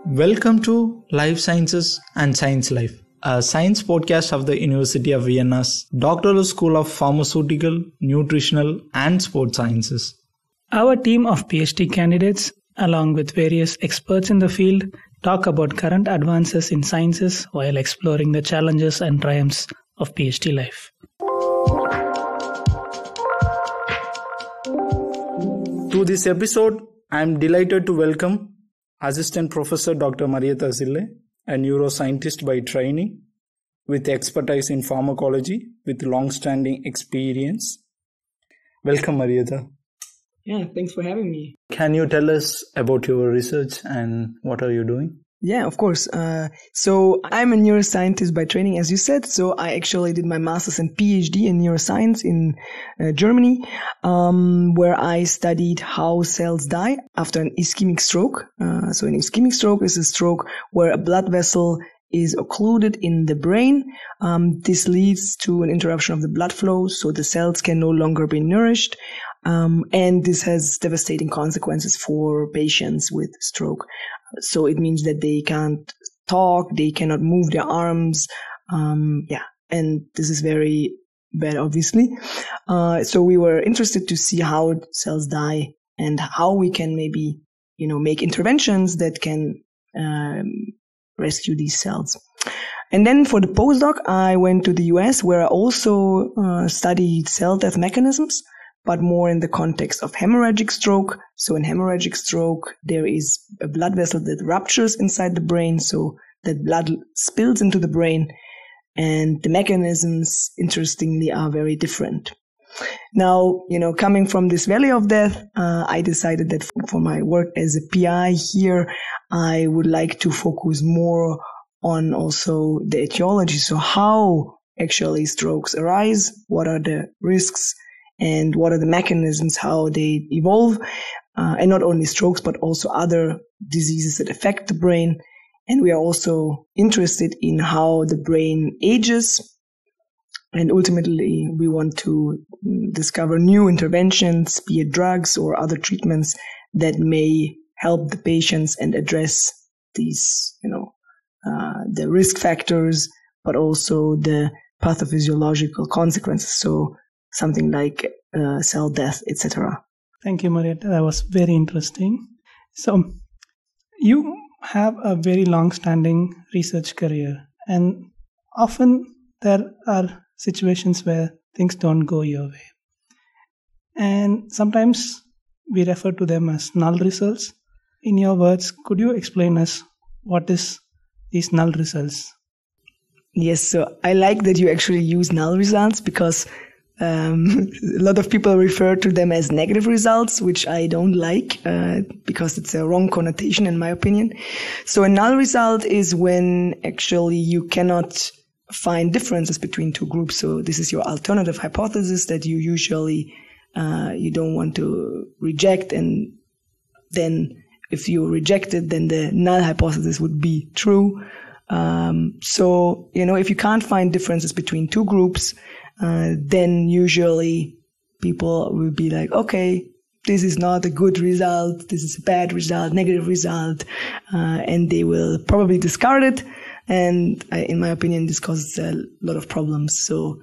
Welcome to Life Sciences and Science Life, a science podcast of the University of Vienna's Doctoral School of Pharmaceutical, Nutritional and Sports Sciences. Our team of PhD candidates, along with various experts in the field, talk about current advances in sciences while exploring the challenges and triumphs of PhD life. To this episode, I am delighted to welcome Assistant Professor Dr. Marietta Zille, a neuroscientist by training, with expertise in pharmacology, with long-standing experience. Welcome, Marietta. Yeah, thanks for having me. Can you tell us about your research and what are you doing? Yeah, of course. So I'm a neuroscientist by training, as you said. So I actually did my master's and PhD in neuroscience in Germany, where I studied how cells die after an ischemic stroke. So an ischemic stroke is a stroke where a blood vessel is occluded in the brain. This leads to an interruption of the blood flow, so the cells can no longer be nourished. And this has devastating consequences for patients with stroke. So it means that they can't talk, they cannot move their arms. And this is very bad, obviously. So we were interested to see how cells die and how we can maybe, make interventions that can rescue these cells. And then for the postdoc, I went to the US, where I also studied cell death mechanisms, but more in the context of hemorrhagic stroke. So in hemorrhagic stroke, there is a blood vessel that ruptures inside the brain, so that blood spills into the brain, and the mechanisms, interestingly, are very different. Now, coming from this valley of death, I decided that for my work as a PI here, I would like to focus more on also the etiology. So how actually strokes arise, what are the risks, and what are the mechanisms, how they evolve, and not only strokes, but also other diseases that affect the brain. And we are also interested in how the brain ages. And ultimately, we want to discover new interventions, be it drugs or other treatments that may help the patients and address these, the risk factors, but also the pathophysiological consequences. So something like cell death, etc. Thank you, Marietta. That was very interesting. So you have a very long-standing research career, and often there are situations where things don't go your way. And sometimes we refer to them as null results. In your words, could you explain us what is these null results? Yes, so I like that you actually use null results because a lot of people refer to them as negative results, which I don't like because it's a wrong connotation in my opinion. So a null result is when actually you cannot find differences between two groups. So this is your alternative hypothesis that you usually you don't want to reject, and then if you reject it, then the null hypothesis would be true. So if you can't find differences between two groups, then usually people will be like, okay, this is not a good result, this is a bad result, negative result, and they will probably discard it. And in my opinion, this causes a lot of problems. So,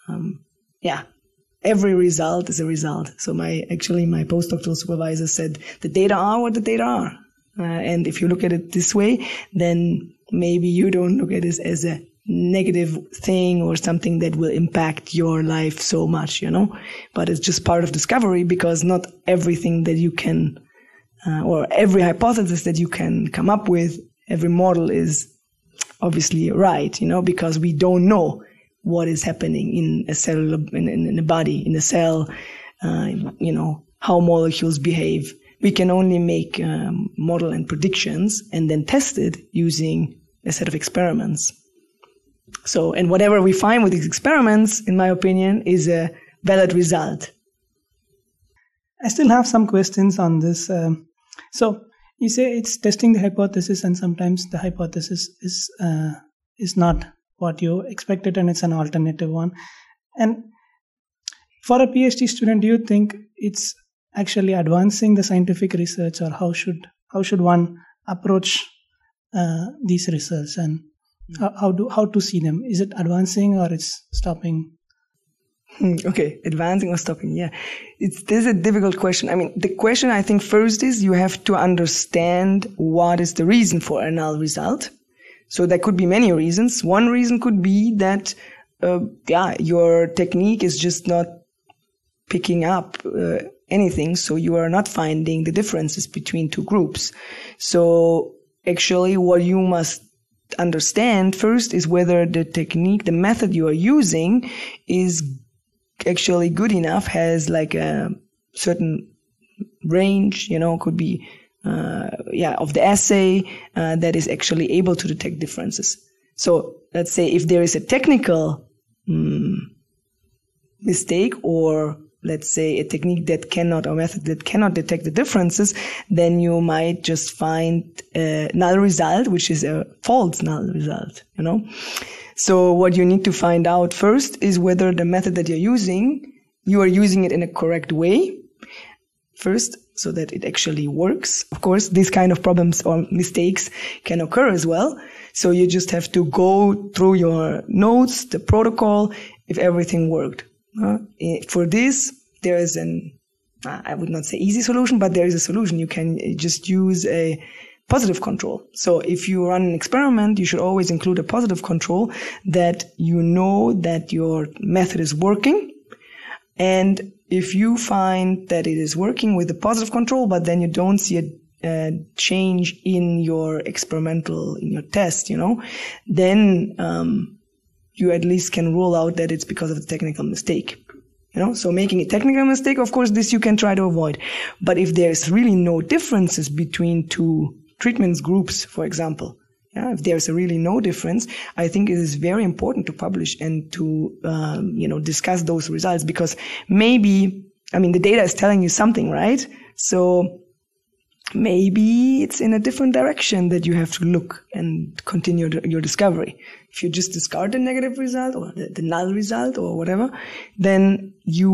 every result is a result. So my postdoctoral supervisor said the data are what the data are. And if you look at it this way, then maybe you don't look at this as a negative thing or something that will impact your life so much, but it's just part of discovery, because not everything that you can, or every hypothesis that you can come up with, every model is obviously right, because we don't know what is happening in a cellular, in a body, in a cell, how molecules behave. We can only make model and predictions and then test it using a set of experiments. So, and whatever we find with these experiments, in my opinion, is a valid result. I still have some questions on this. So you say it's testing the hypothesis, and sometimes the hypothesis is not what you expected, and it's an alternative one. And for a PhD student, do you think it's actually advancing the scientific research, or how should one approach these results, and how to see them? Is it advancing or it's stopping? Okay, advancing or stopping? Yeah, this is a difficult question. I mean, the question I think first is you have to understand what is the reason for a null result. So there could be many reasons. One reason could be that your technique is just not picking up anything, so you are not finding the differences between two groups. So actually what you must understand first is whether the technique, the method you are using is actually good enough, has like a certain range, could be of the assay that is actually able to detect differences. So let's say if there is a technical mistake, or let's say a technique that cannot, or method that cannot detect the differences, then you might just find a null result, which is a false null result, So what you need to find out first is whether the method that you are using it in a correct way first, so that it actually works. Of course, these kind of problems or mistakes can occur as well. So you just have to go through your notes, the protocol, if everything worked. For this, there is I would not say easy solution, but there is a solution. You can just use a positive control. So if you run an experiment, you should always include a positive control that you know that your method is working. And if you find that it is working with the positive control, but then you don't see a change in your in your test, then you at least can rule out that it's because of the technical mistake. So making a technical mistake, of course, this you can try to avoid. But if there's really no differences between two treatments groups, for example, if there's really no difference, I think it is very important to publish and to, discuss those results, because maybe, the data is telling you something, right? So maybe it's in a different direction that you have to look and continue your discovery. If you just discard the negative result or the null result or whatever, then you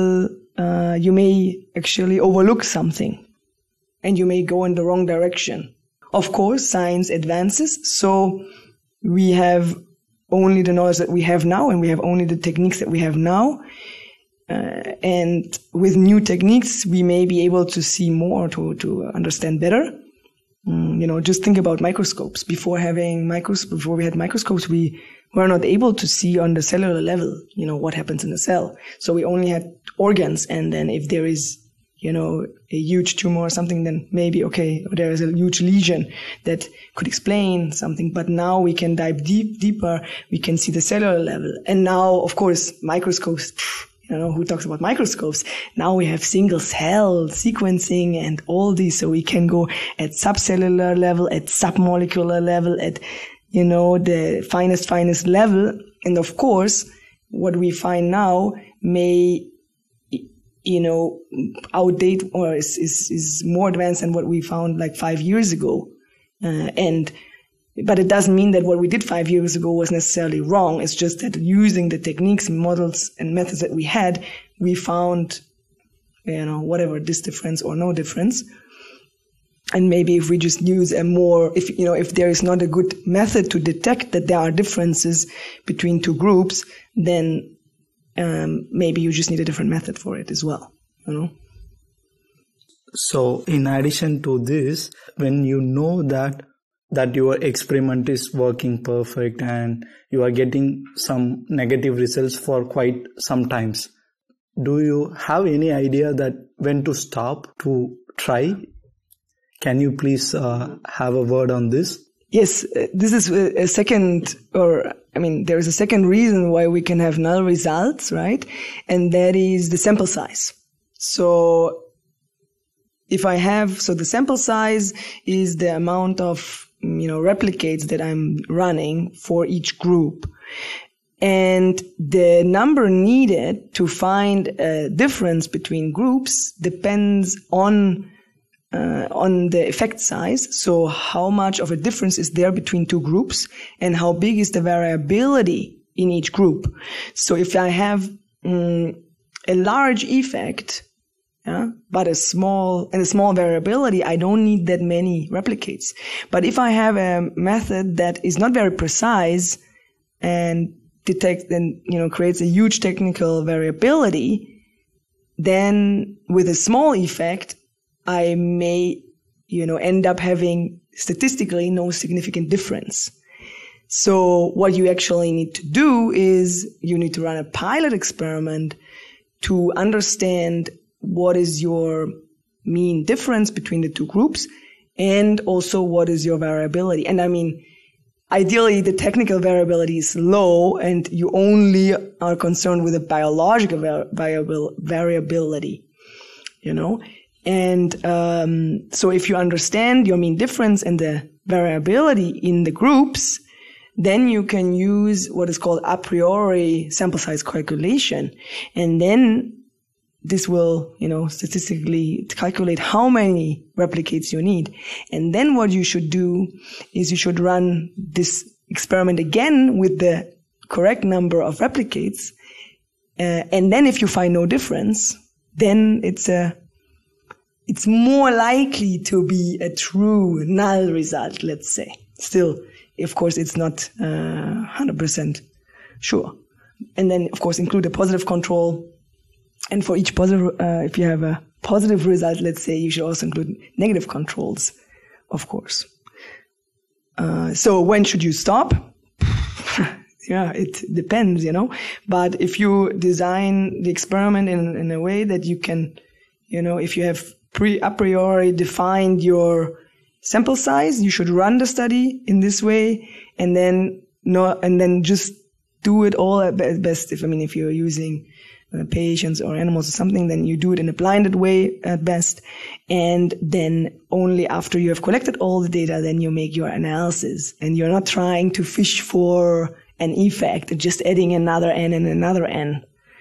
may actually overlook something and you may go in the wrong direction. Of course, science advances, so we have only the knowledge that we have now, and we have only the techniques that we have now. And with new techniques, we may be able to see more, to understand better. Just think about microscopes. Before we had microscopes, we were not able to see on the cellular level, what happens in the cell. So we only had organs, and then if there is a huge tumor or something, then maybe, there is a huge lesion that could explain something. But now we can dive deeper. We can see the cellular level. And now, of course, microscopes, who talks about microscopes? Now we have single cell sequencing and all these. So we can go at subcellular level, at submolecular level, at, the finest level. And of course, what we find now may outdate or is more advanced than what we found like 5 years ago. But it doesn't mean that what we did 5 years ago was necessarily wrong. It's just that using the techniques, models, and methods that we had, we found, whatever, this difference or no difference. And maybe if we just use if there is not a good method to detect that there are differences between two groups, then maybe you just need a different method for it as well, So in addition to this, when you know that your experiment is working perfect and you are getting some negative results for quite some times, do you have any idea that when to stop to try? Can you please have a word on this? Yes, this is a second, there is a second reason why we can have null results, right? And that is the sample size. So the sample size is the amount of, replicates that I'm running for each group. And the number needed to find a difference between groups depends on the effect size. So how much of a difference is there between two groups and how big is the variability in each group. So if I have a large effect, Yeah, but a small variability, I don't need that many replicates. But if I have a method that is not very precise and creates a huge technical variability, then with a small effect, I may, end up having statistically no significant difference. So what you actually need to do is you need to run a pilot experiment to understand what is your mean difference between the two groups and also what is your variability. And I mean, ideally the technical variability is low and you only are concerned with the biological variability, And so if you understand your mean difference and the variability in the groups, then you can use what is called a priori sample size calculation. And then this will, statistically calculate how many replicates you need. And then what you should do is you should run this experiment again with the correct number of replicates. And then if you find no difference, then it's more likely to be a true null result, let's say. Still, of course, it's not 100% sure. And then, of course, include a positive control. And for each positive, if you have a positive result, let's say, you should also include negative controls, of course. So when should you stop? Yeah, it depends, But if you design the experiment in a way that you can, if you have a priori defined your sample size, you should run the study in this way, and then just do it all at best. If you're using patients or animals or something, then you do it in a blinded way at best. And then only after you have collected all the data, then you make your analysis. And you're not trying to fish for an effect, just adding another n and another n,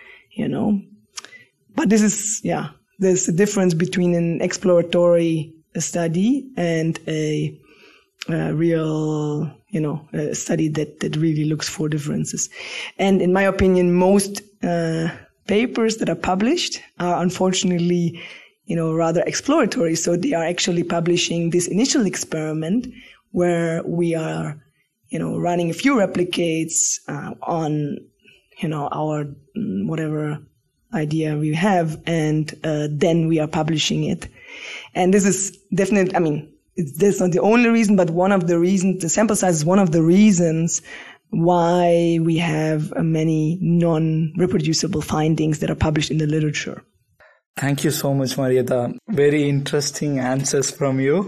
But this is, there's a difference between an exploratory study and a real, a study that really looks for differences. And in my opinion, most papers that are published are unfortunately, rather exploratory. So they are actually publishing this initial experiment where we are, running a few replicates on, our whatever idea we have, and then we are publishing it. And this is definitely, that's not the only reason, but one of the reasons, the sample size is one of the reasons why we have many non-reproducible findings that are published in the literature. Thank you so much, Marietta. Very interesting answers from you.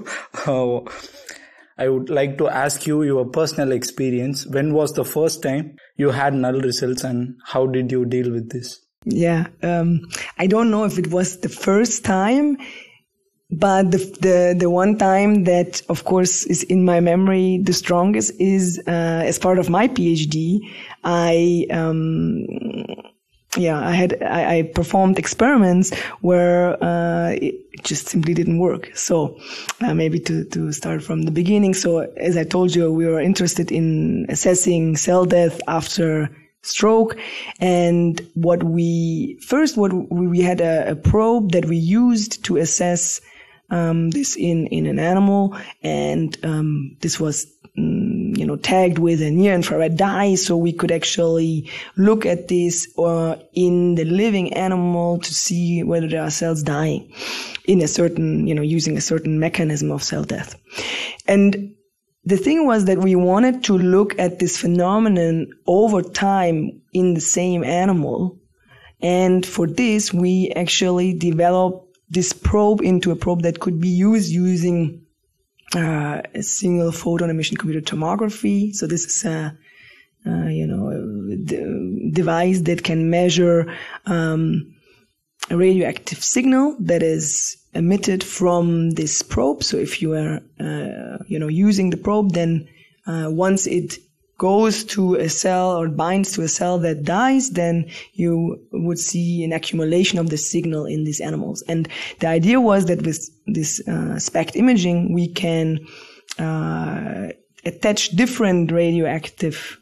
I would like to ask you your personal experience. When was the first time you had null results and how did you deal with this? Yeah, I don't know if it was the first time, but the one time that, of course, is in my memory the strongest is as part of my PhD. I performed experiments where it just simply didn't work. So maybe to start from the beginning. So as I told you, we were interested in assessing cell death after stroke, and we had a probe that we used to assess this in an animal, and this was tagged with a near infrared dye, so we could actually look at this in the living animal to see whether there are cells dying in a certain, using a certain mechanism of cell death. And the thing was that we wanted to look at this phenomenon over time in the same animal. And for this, we actually developed this probe into a probe that could be used using a single photon emission computed tomography. So this is a device that can measure a radioactive signal that is emitted from this probe. So if you are, using the probe, then once it goes to a cell or binds to a cell that dies, then you would see an accumulation of the signal in these animals. And the idea was that with this SPECT imaging, we can attach different radioactive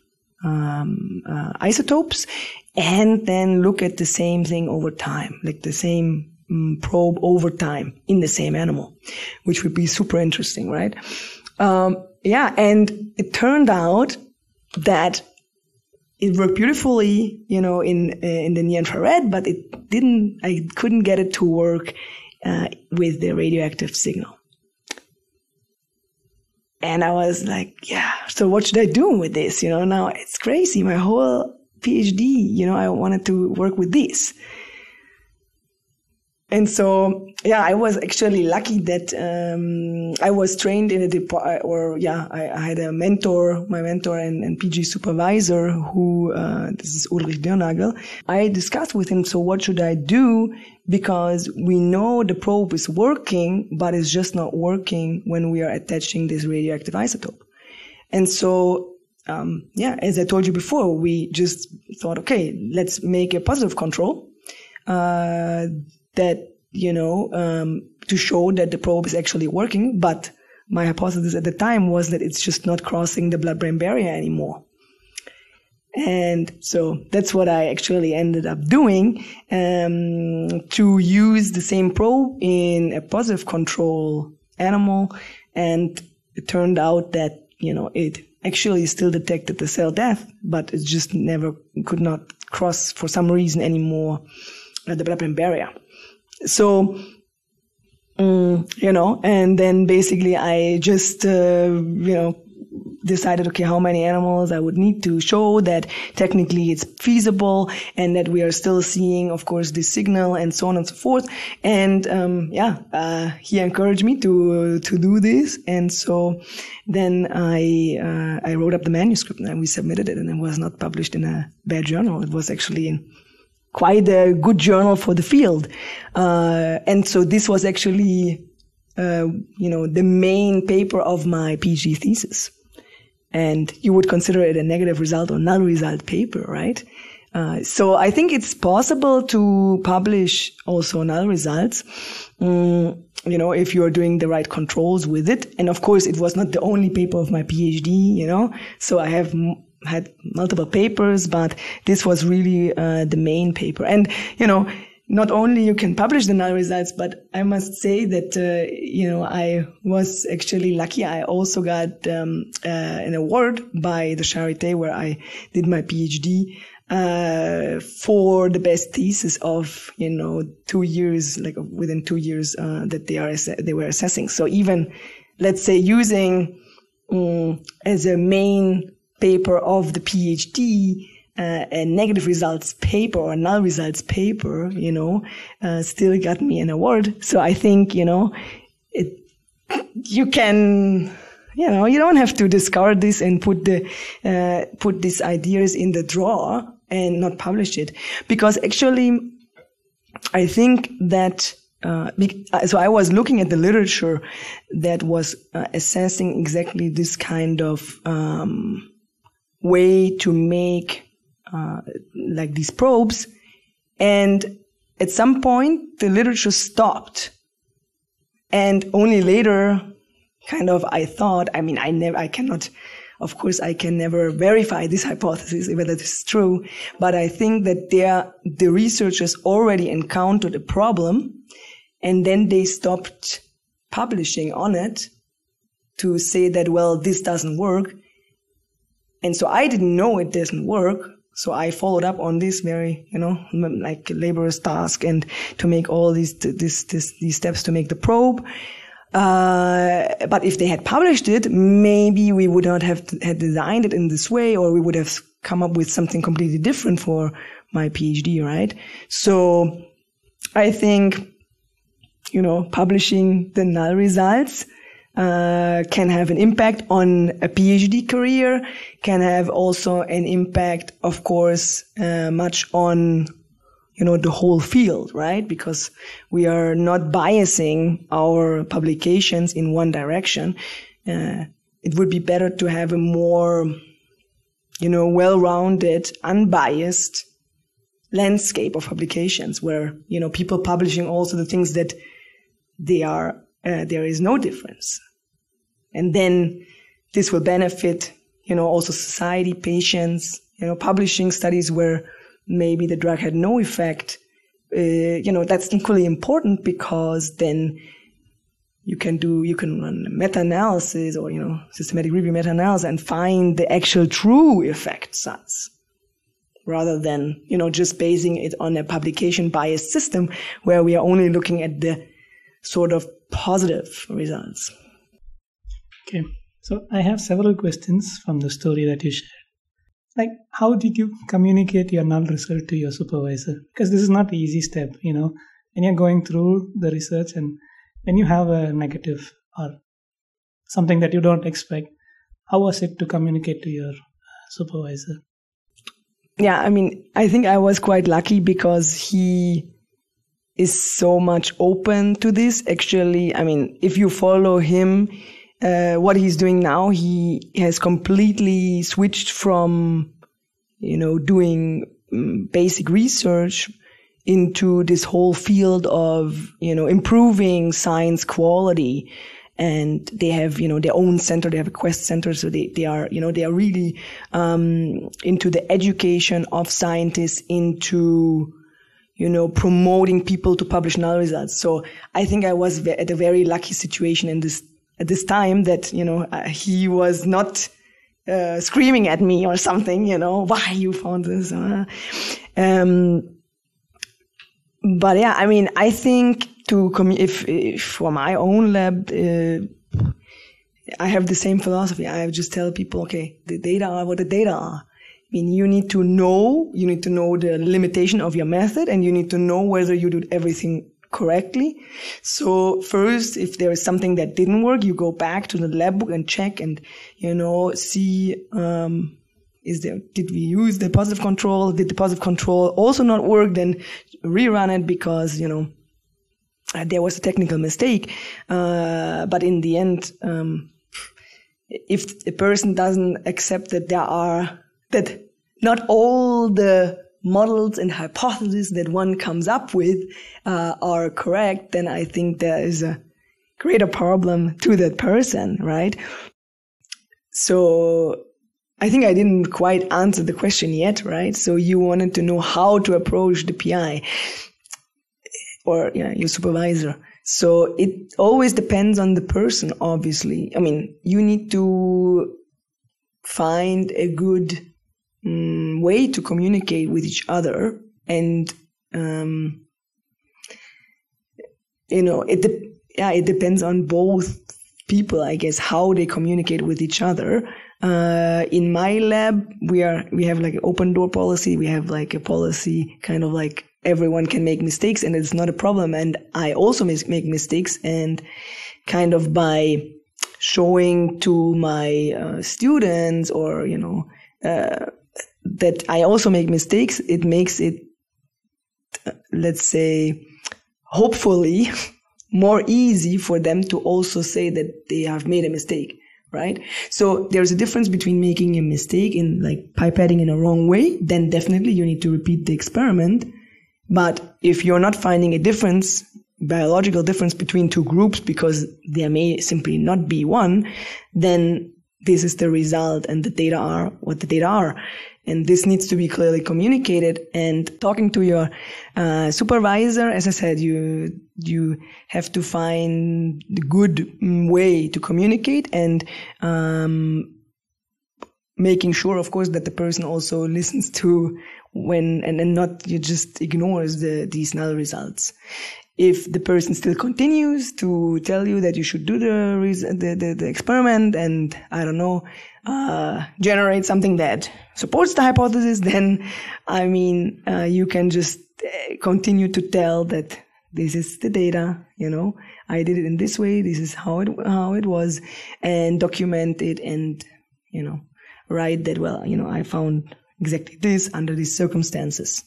isotopes and then look at the same thing over time, like the same probe over time in the same animal, which would be super interesting, right? And it turned out that it worked beautifully, in the near infrared, but I couldn't get it to work with the radioactive signal. And I was like, so what should I do with this? Now it's crazy. My whole PhD, I wanted to work with this. And so, I was actually lucky that I was trained in I had a mentor, my mentor and PG supervisor who, this is Ulrich Dirnagel. I discussed with him, so what should I do? Because we know the probe is working, but it's just not working when we are attaching this radioactive isotope. And so, as I told you before, we just thought, okay, let's make a positive control. That, to show that the probe is actually working. But my hypothesis at the time was that it's just not crossing the blood-brain barrier anymore. And so that's what I actually ended up doing, to use the same probe in a positive control animal. And it turned out that, it actually still detected the cell death, but it just could not cross for some reason anymore the blood-brain barrier. So, and then basically I just, decided, okay, how many animals I would need to show that technically it's feasible and that we are still seeing, of course, this signal and so on and so forth. And, he encouraged me to do this. And so then I wrote up the manuscript and we submitted it, and it was not published in a bad journal. It was actually in quite a good journal for the field. And so this was actually, the main paper of my PhD thesis. And you would consider it a negative result or null result paper, right? So I think it's possible to publish also null results, if you are doing the right controls with it. And of course, it was not the only paper of my PhD, so I have had multiple papers, but this was really the main paper. And, not only you can publish the null results, but I must say that, I was actually lucky. I also got an award by the Charité, where I did my PhD, for the best thesis of, 2 years, like within 2 years, that they were assessing. So even, let's say, using as a main paper of the PhD, a negative results paper or null results paper, still got me an award. So I think, you can, you don't have to discard this and put these ideas in the drawer and not publish it. Because actually, I think that, so I was looking at the literature that was assessing exactly this kind of, way to make like these probes, and at some point the literature stopped, and only later I thought, I can never verify this hypothesis whether this is true, but I think that the researchers already encountered a problem, and then they stopped publishing on it to say that, well, this doesn't work. And so I didn't know it doesn't work. So I followed up on this very, like laborious task, and to make all these steps to make the probe. But if they had published it, maybe we would not have had designed it in this way, or we would have come up with something completely different for my PhD, right? So I think, publishing the null results can have an impact on a PhD career, can have also an impact, of course, much on, the whole field, right? Because we are not biasing our publications in one direction. It would be better to have a more, well-rounded, unbiased landscape of publications where, people publishing also the things that there is no difference. And then this will benefit, also society, patients, publishing studies where maybe the drug had no effect, that's equally important, because then you can run meta-analysis or, systematic review meta-analysis and find the actual true effect size, rather than, just basing it on a publication bias system where we are only looking at the sort of positive results. Okay. So I have several questions from the story that you shared. Like, how did you communicate your null result to your supervisor? Because this is not an easy step, when you're going through the research and when you have a negative or something that you don't expect, how was it to communicate to your supervisor? Yeah, I think I was quite lucky because he is so much open to this. Actually, if you follow him, what he's doing now, he has completely switched from, doing basic research into this whole field of, improving science quality. And they have, their own center. They have a Quest center. So they are really, into the education of scientists, into, promoting people to publish null results. So I think I was at a very lucky situation at this time that, he was not, screaming at me or something, why you found this. But yeah, I think if for my own lab, I have the same philosophy. I just tell people, okay, the data are what the data are. You need to know the limitation of your method, and you need to know whether you did everything correctly. So first, if there is something that didn't work, you go back to the lab book and check and, see, did we use the positive control? Did the positive control also not work? Then rerun it because, there was a technical mistake. But in the end, if a person doesn't accept that not all the models and hypotheses that one comes up with are correct, then I think there is a greater problem to that person, right? So I think I didn't quite answer the question yet, right? So you wanted to know how to approach the PI or your supervisor. So it always depends on the person, obviously. You need to find a good way to communicate with each other, and it depends on both people, I guess, how they communicate with each other. In my lab, we have like an open door policy. We have like a policy kind of like everyone can make mistakes and it's not a problem. And I also make mistakes, and kind of by showing to my students or, that I also make mistakes, it makes it, let's say, hopefully more easy for them to also say that they have made a mistake, right? So there's a difference between making a mistake in like pipetting in a wrong way, then definitely you need to repeat the experiment. But if you're not finding a difference, biological difference between two groups because there may simply not be one, then this is the result and the data are what the data are. And this needs to be clearly communicated. And talking to your supervisor, as I said, you have to find the good way to communicate, and making sure, of course, that the person also listens to and not you just ignores these null results. If the person still continues to tell you that you should do the experiment and, I don't know, generate something that supports the hypothesis, then, you can just continue to tell that this is the data, I did it in this way, this is how it was, and document it and, write that, well, I found exactly this under these circumstances.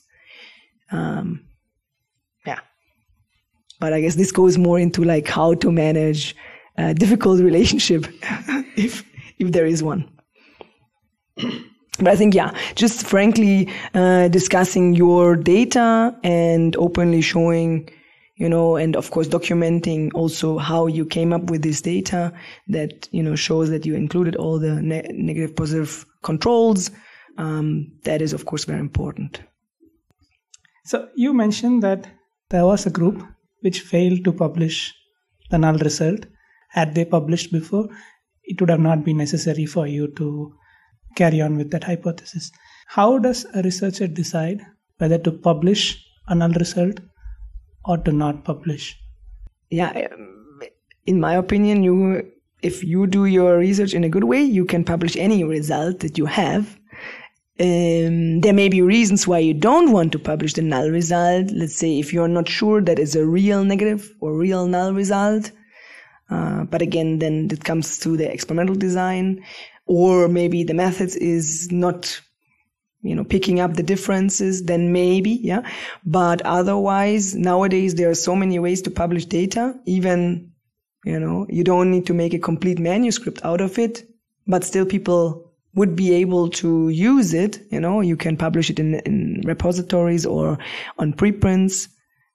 But I guess this goes more into like how to manage a difficult relationship, if there is one. But I think, just frankly discussing your data and openly showing, and of course documenting also how you came up with this data that, shows that you included all the negative, positive controls. That is, of course, very important. So you mentioned that there was a group which failed to publish the null result. Had they published before, it would have not been necessary for you to carry on with that hypothesis. How does a researcher decide whether to publish a null result or to not publish? Yeah, in my opinion, if you do your research in a good way, you can publish any result that you have. There may be reasons why you don't want to publish the null result. Let's say if you're not sure that it's a real negative or real null result. But again, then it comes to the experimental design, or maybe the methods is not, picking up the differences, then maybe, yeah. But otherwise, nowadays, there are so many ways to publish data. Even, you don't need to make a complete manuscript out of it, but still people would be able to use it. You can publish it in repositories or on preprints.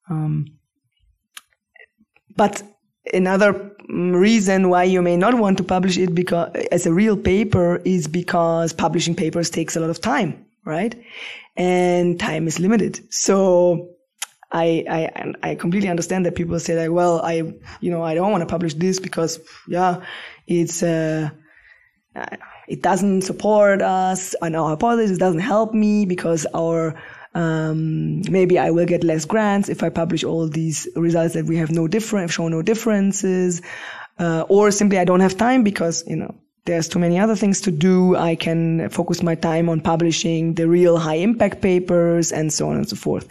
But another reason why you may not want to publish it because as a real paper is because publishing papers takes a lot of time, right? And time is limited. So I completely understand that people say like, well, I don't want to publish this because it doesn't support us and our hypothesis doesn't help me because maybe I will get less grants if I publish all these results that we have show no differences, or simply I don't have time because, there's too many other things to do. I can focus my time on publishing the real high impact papers and so on and so forth.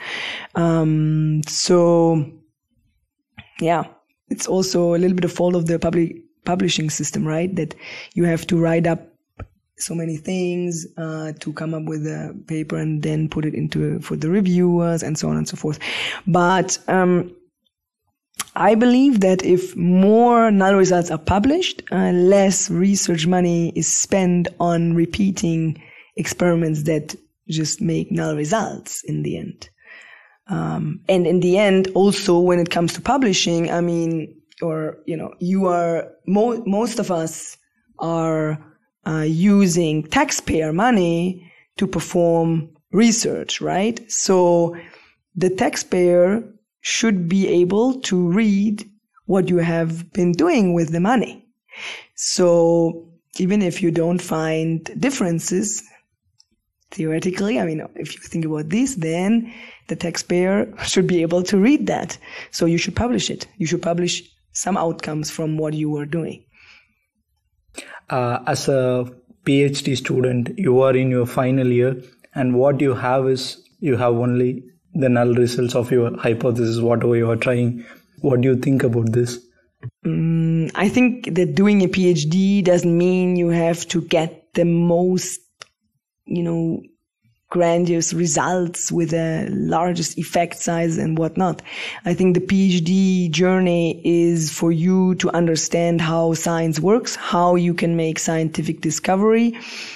It's also a little bit of fault of the publishing system, right? That you have to write up so many things to come up with a paper and then put it for the reviewers and so on and so forth. But I believe that if more null results are published, less research money is spent on repeating experiments that just make null results in the end. And in the end, also when it comes to publishing, most of us are using taxpayer money to perform research, right? So the taxpayer should be able to read what you have been doing with the money. So even if you don't find differences, theoretically, if you think about this, then the taxpayer should be able to read that. So you should publish it. You should publish some outcomes from what you were doing. As a PhD student, you are in your final year, and what you have is you have only the null results of your hypothesis, whatever you are trying. What do you think about this? I think that doing a PhD doesn't mean you have to get the most, grandiose results with the largest effect size and whatnot. I think the PhD journey is for you to understand how science works, how you can make scientific discovery,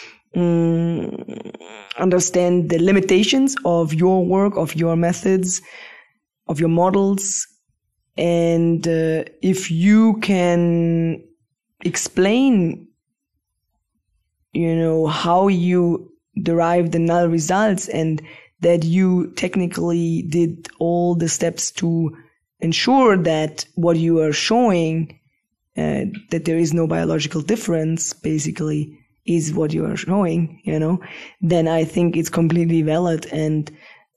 understand the limitations of your work, of your methods, of your models. And if you can explain, how you derive the null results and that you technically did all the steps to ensure that what you are showing, that there is no biological difference, basically, is what you are showing, then I think it's completely valid. And,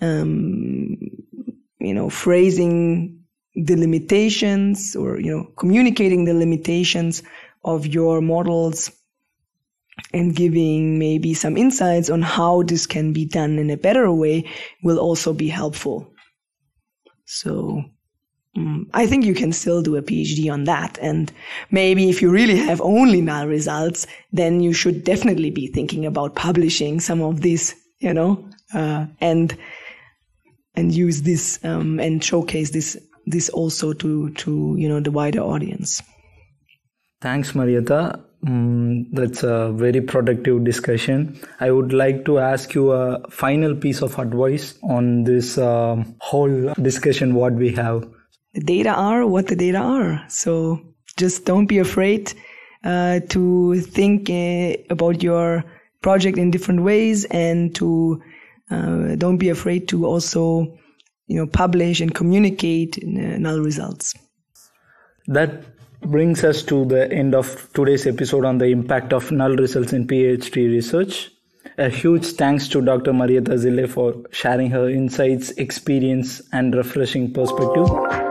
phrasing the limitations or, communicating the limitations of your models and giving maybe some insights on how this can be done in a better way will also be helpful. So I think you can still do a PhD on that. And maybe if you really have only null results, then you should definitely be thinking about publishing some of this, and use this and showcase this also to the wider audience. Thanks, Marietta. That's a very productive discussion. I would like to ask you a final piece of advice on this whole discussion what we have. The data are what the data are. So just don't be afraid to think about your project in different ways, and to don't be afraid to also publish and communicate null results. That brings us to the end of today's episode on the impact of null results in PhD research. A huge thanks to Dr. Marietta Zille for sharing her insights, experience, and refreshing perspective.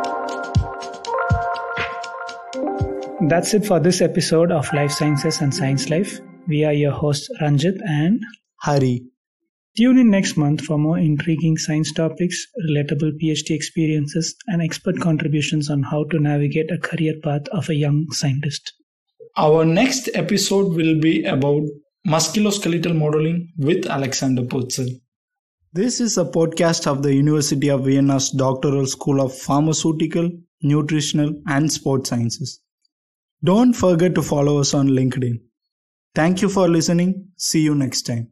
That's it for this episode of Life Sciences and Science Life. We are your hosts Ranjit and Hari. Tune in next month for more intriguing science topics, relatable PhD experiences, and expert contributions on how to navigate a career path of a young scientist. Our next episode will be about musculoskeletal modeling with Alexander Purcell. This is a podcast of the University of Vienna's Doctoral School of Pharmaceutical, Nutritional, and Sports Sciences. Don't forget to follow us on LinkedIn. Thank you for listening. See you next time.